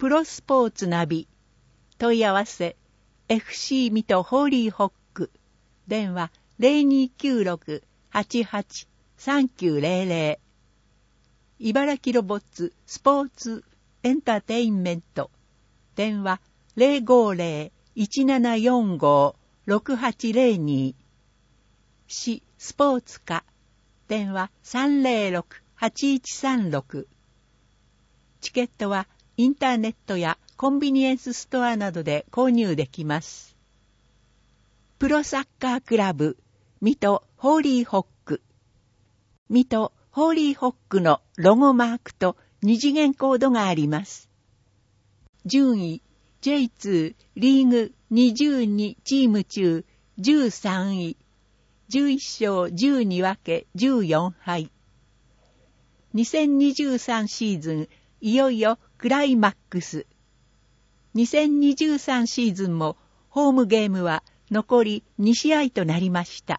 プロスポーツナビ。問い合わせ FC 水戸ホーリーホック。電話 0296-883900。茨城ロボッツスポーツエンターテインメント。電話 050-1745-6802。市スポーツ課。電話 306-8136。チケットはインターネットやコンビニエンスストアなどで購入できます。プロサッカークラブ水戸ホーリーホック。水戸ホーリーホックのロゴマークと二次元コードがあります。順位 J2 リーグ22チーム中13位。11勝12分け14敗。2023シーズンいよいよクライマックス。2023シーズンもホームゲームは残り2試合となりました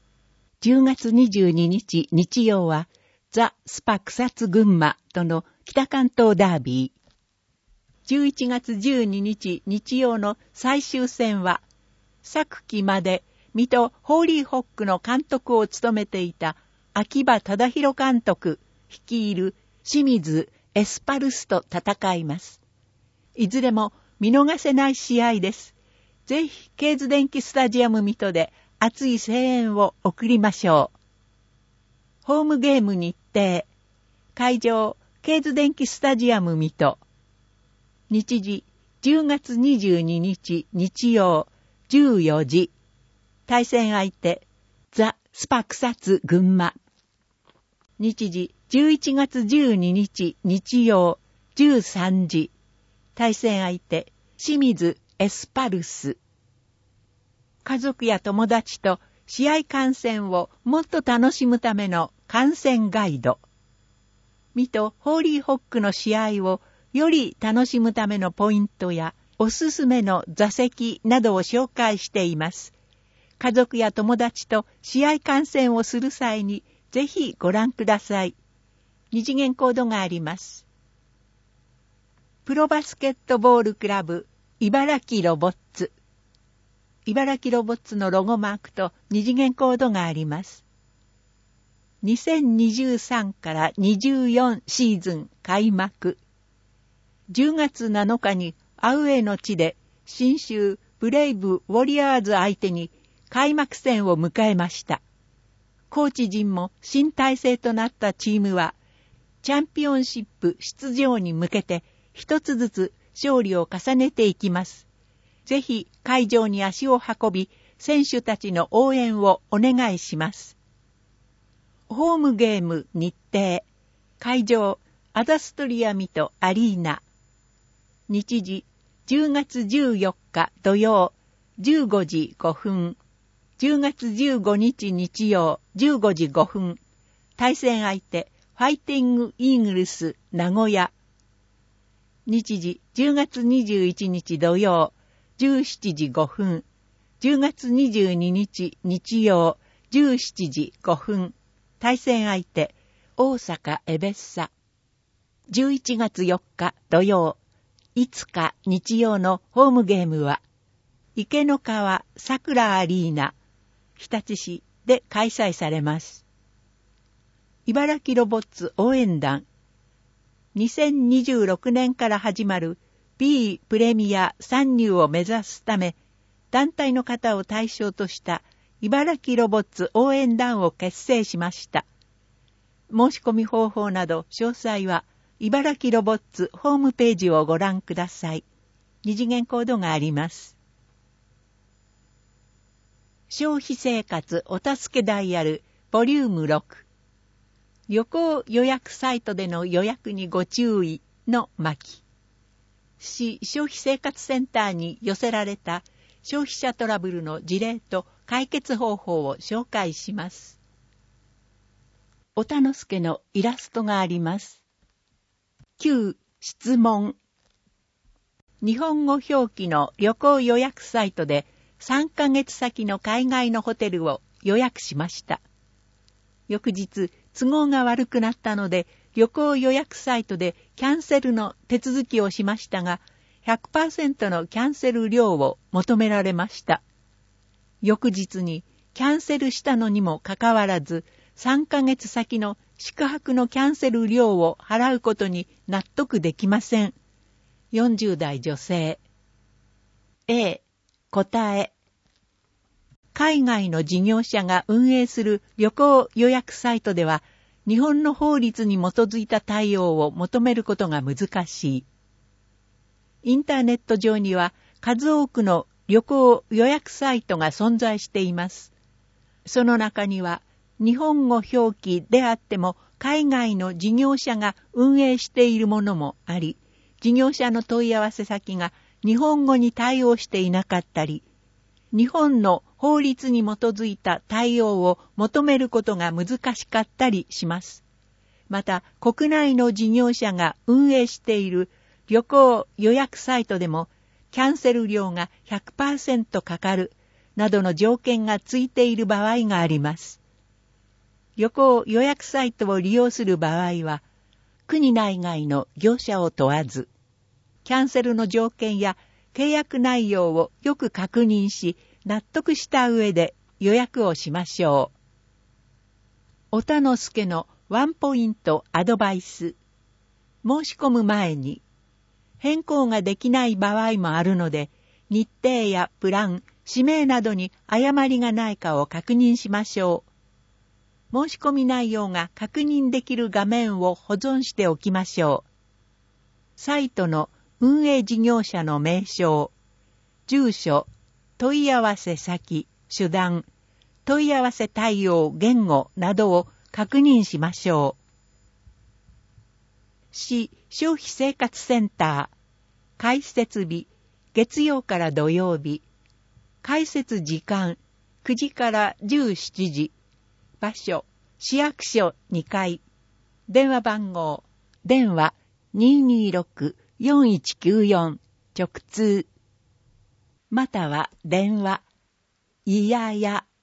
。10月22日日曜はザ・スパ草津群馬との北関東ダービー。11月12日日曜の最終戦は昨季まで水戸ホーリーホックの監督を務めていた秋葉忠弘監督率いる清水エスパルスと戦います。いずれも見逃せない試合です。ぜひケーズ電気スタジアム水戸で熱い声援を送りましょう。ホームゲーム日程。会場ケーズ電気スタジアム水戸。日時10月22日日曜14時。対戦相手ザ・スパ草津群馬。日時11月12日日曜13時。対戦相手清水エスパルス。家族や友達と試合観戦をもっと楽しむための観戦ガイド。水戸ホーリーホックの試合をより楽しむためのポイントやおすすめの座席などを紹介しています。家族や友達と試合観戦をする際にぜひご覧ください。二次元コードがあります。プロバスケットボールクラブ茨城ロボッツ。茨城ロボッツのロゴマークと二次元コードがあります。2023から24シーズン開幕。10月7日にアウェーの地で信州ブレイブウォリアーズ相手に開幕戦を迎えました。コーチ陣も新体制となったチームはチャンピオンシップ出場に向けて一つずつ勝利を重ねていきます。ぜひ会場に足を運び、選手たちの応援をお願いします。ホームゲーム日程。会場アダストリア水戸アリーナ。日時10月14日土曜15時5分。10月15日日曜15時5分。対戦相手ファイティングイーグルス名古屋。日時10月21日土曜17時5分。10月22日日曜17時5分。対戦相手大阪エベッサ。11月4日土曜5日日曜のホームゲームは池の川桜アリーナ日立市で開催されます。茨城ロボッツ応援団。2026年から始まる B プレミア参入を目指すため、団体の方を対象とした茨城ロボッツ応援団を結成しました。申し込み方法など詳細は茨城ロボッツホームページをご覧ください。二次元コードがあります。消費生活お助けダイヤルボリューム6。旅行予約サイトでの予約にご注意の巻。市消費生活センターに寄せられた消費者トラブルの事例と解決方法を紹介します。おたのすけのイラストがあります。9質問。日本語表記の旅行予約サイトで3ヶ月先の海外のホテルを予約しました。翌日都合が悪くなったので旅行予約サイトでキャンセルの手続きをしましたが、100% のキャンセル料を求められました。翌日にキャンセルしたのにもかかわらず、3ヶ月先の宿泊のキャンセル料を払うことに納得できません。40代女性。A、答え。海外の事業者が運営する旅行予約サイトでは、日本の法律に基づいた対応を求めることが難しい。インターネット上には数多くの旅行予約サイトが存在しています。その中には、日本語表記であっても海外の事業者が運営しているものもあり、事業者の問い合わせ先が日本語に対応していなかったり、日本の法律に基づいた対応を求めることが難しかったりします。また、国内の事業者が運営している旅行予約サイトでも、キャンセル料が 100% かかるなどの条件がついている場合があります。旅行予約サイトを利用する場合は、国内外の業者を問わず、キャンセルの条件や契約内容をよく確認し、納得した上で予約をしましょう。おたのすけのワンポイントアドバイス。申し込む前に、変更ができない場合もあるので、日程やプラン、氏名などに誤りがないかを確認しましょう。申し込み内容が確認できる画面を保存しておきましょう。サイトの運営事業者の名称、住所、問い合わせ先、手段、問い合わせ対応、言語などを確認しましょう。市消費生活センター、開設日、月曜から土曜日、開設時間、9時から17時、場所、市役所2階、電話番号、電話 226-4194 直通、または電話、いやや